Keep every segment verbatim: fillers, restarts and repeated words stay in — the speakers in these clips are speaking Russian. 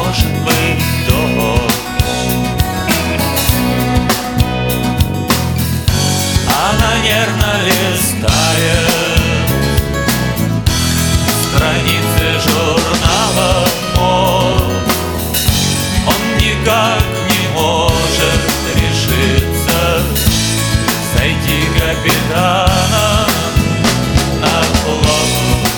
может быть дождь. Она нервно листает страницы журнала «Мод». Он никак не может решиться сойти капитана на плот.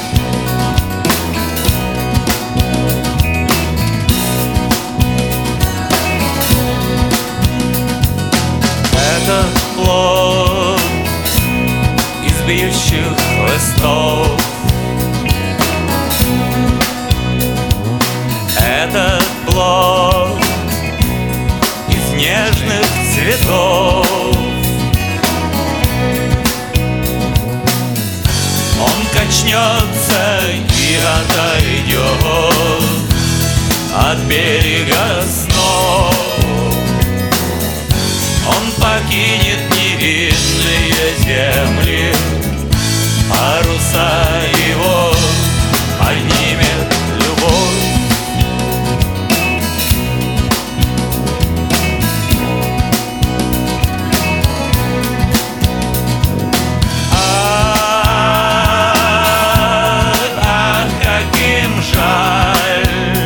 Этот плод из бьющих хлыстов, этот плод из нежных цветов. Он качнется и отойдет от берега снов. Он покинет невинные земли, паруса его поднимет любовь. Ах, ах, каким жаль.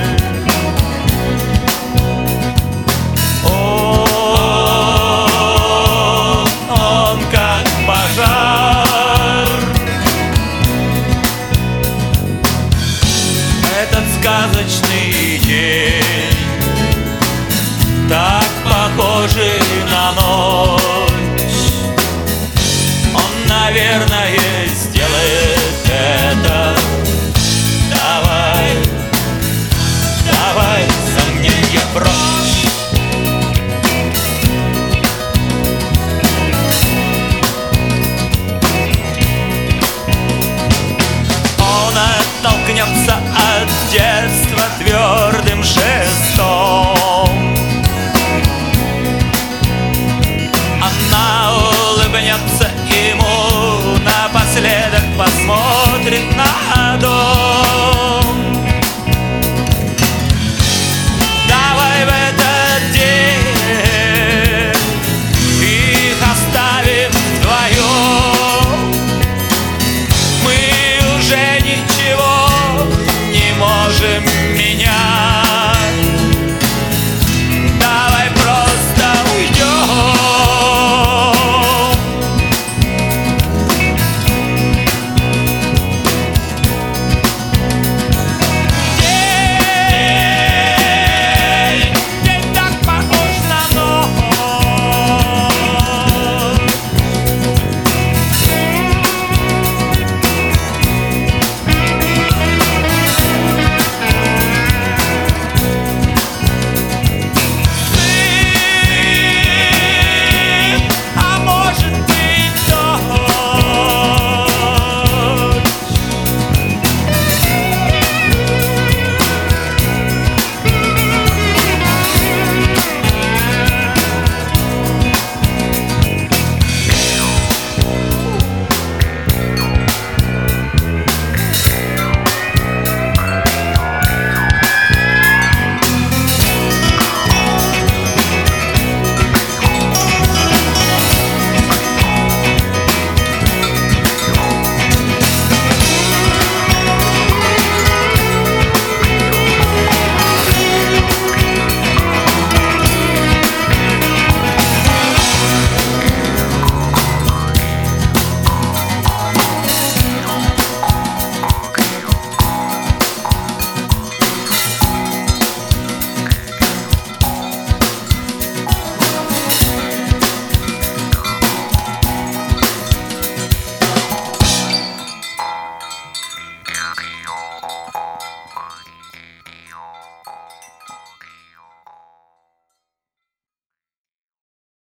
Этот сказочный день, так похожий на ночь,